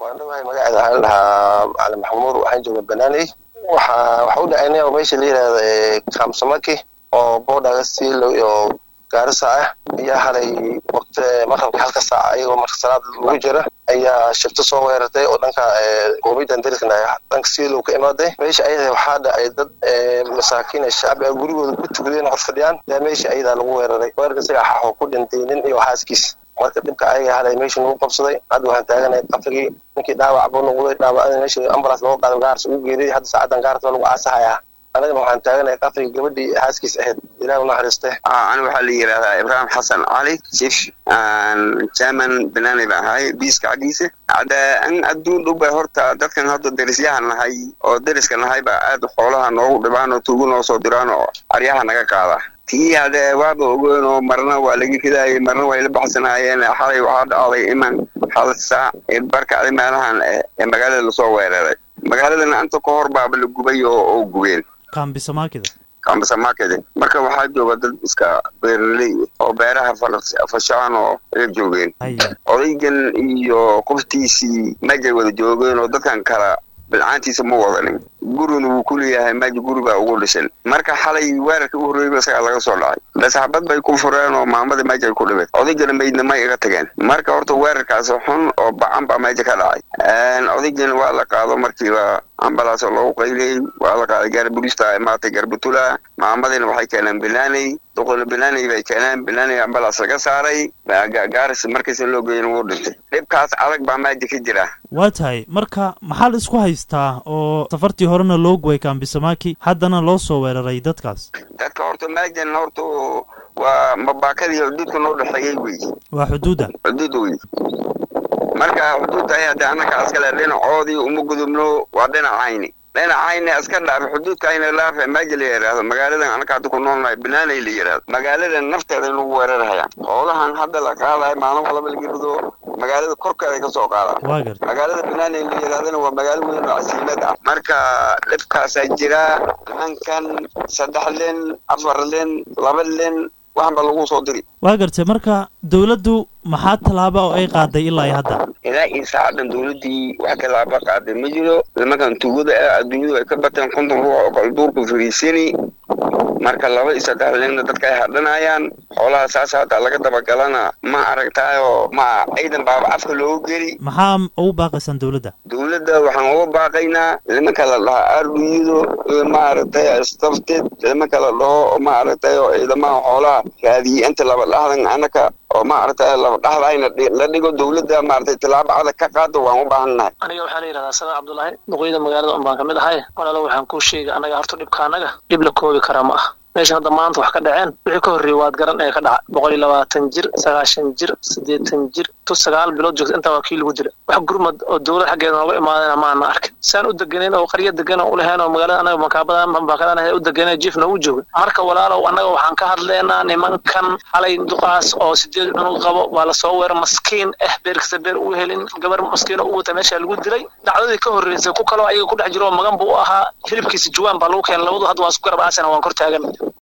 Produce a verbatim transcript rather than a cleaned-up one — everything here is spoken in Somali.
وانا waxay magaceeda lahaa Cali Maxamuud waxaan joogaa Banaanay waxa waxa u dhacaynay oo meesha la yiraahdo Kamsamaki oo boodaga siilo iyo gaarisa ah ayaa halay waqti markab halka saac ayagoo marka salaad lagu jira ayaa shifto soo weerartay oo dhanka qowmiyadda dariskana dhanka siilo ka imaaday meesha ayada waxa dhacay dad masaakiin shacab ah gurigooda ku tugdeen hor fadhiyaan meesha ayada lagu weeraray weerarka saga xaq ku dhintay nin iyo xaaskiis marka dibka ayaga halay meesha lagu qabsaday had waxaan taaganay qafrigi ninkii dhaawac buu noqday dhaawacada meesha ambulance loo qaaday gaarsi u geeday hadda saacadan gaarta lagu aasaxaya anaga waxaan taaganay qafrigi gabadhii xaaskiis ahayd ilaahay u naxariistay aan waxa la yiraahdaa Ibrahim Xasan Ali chief aan German Banaanay bahay biiska cadiisa hada an adduun u baa horta dadkan hadda darisyahan nahay oo dariska nahay ba aad xoolaha noogu dhibaan oo tuugu noo soo diraan oo aryaha naga qaada tii hada waaba ogoon marna waa laga kidaayay marna way la baxsanaayeen xalay waxa dhacday iman hal saac ee barka meelahan ee magaalada la soo weeraray magaaladana anta ka hor baaba la gubay oo gubeen Kamsamaki Kamsamaki marka waxa jooga dad iska beerley oo beeraha fashaan oo ay joogeen odaygan iyo qoftiisi majay wada joogeen oo dadkan kala bilcaantiisa ma wadanin guruna uu ku leeyahay maji guriga ugu dhisay marka xalay weerarka u horeeyay saga laga soo dhacay saxaabad bay ku fureen oo maamada maji ku dhibay odaygana meydna ma iga tageen marka horta weerarkaas xun oo baan ba maji ka dhacay aan odaygan waa la qaado markii waa ambalaas loo qaylay waa la qaaday gaar bulista maatay garbutula maamadina waxay keeneen Banaanay doqol Banaanay bay keeneen Banaanay ambalaas laga saaray gaaris markiisa loo geeyay uu dhintay dhibkaas adag baa maji ka jira waa tahay marka maxal isku haystaa oo safartii horena loo go'ay Kamsamaki haddana loo soo weeraray dadkaas dadka horta maajan horta waa mabaakadii xuduudka noo dhaxeeyay way waa xuduuda xuduud way marka xuduudda ay anaga askala dhinacoodii uma gudubno waa dhinacayni dhinacayni askar dhaaf xuduudka ayna laafay maajil yaraado magaalada anaga ku noolnahay Banaanay la yiraahdo magaalada nafteeda lagu weeraraya xoolahan hadda la qaaday maalin walba la gibdo magaalada korkeeda ka soo qaada magaalada Banaanay la yiraahdo waa magaalo weyn oo casiimad ah marka dhibkaas ay jira hankan saddex leen afar leen laba leen waxba lagu soo diri waa gartay marka dawladdu maxaa talaabo oo ay qaaday ilaa hadda ilaa isaadan dawladii wax kala ba qaaday ma jiro nimankan tuugada adduunyada ay ka bateen konton ruux oo kala duurku fariisani marka laba isadex leen dadka ay hadhanayaan xoolaha saasaada laga daba galana ma aragtaayo ma ciidan baaba afka loo geli maxaa ugu baaqaysan dawladda dawladda waxaan ugu baaqaynaa nimanka la dhaha arduydo ma aragtay stafted nimanka la dhaho ma aragtay ciidamada xoolaha raadiyay inta laba dhaxdan anaka oo ma aragtay laba dhaxdayna la dhigo dawladda ma aragtay talaabo adag ka qaado waan u baahanahay aniga waxaan yiraahdaa Sada Cabdullaahi duqeyda magaalada aan baan kamid ahay walaalo waxaan ku sheegay anaga harto dhibka anaga dib la koobi kara ma ah meesha hadda maanta wax ka dhaceen wixii ka horreeyay waad garan ee ka dhaca boqol iyo labaatan jir sagaashan jir siddeetan jir to sagaal bilood joogta inta waa kiil ugu jira wax gurmad oo dawlad xageeda nooga imaadayna ma aan arkin saan u deganeen oo qariyad degan oo lahayn oo magaalada anaga makaabada makaabada u deganay jiifna u joogo marka walaalo anaga waxaan ka hadleynaa nimankan xalay duqaas oo sideed cunug qabo waa la soo weerar maskiin ah beerkasta beer u helin gabar maskiin oo wata meesha lagu dilay dhacdadii ka horreysay ku kale ayaga ku dhex jiro magan buu ahaa hilibkiisa juwaan baa lagu keenay labadu hadda waa isku garab aasana waan kor taagan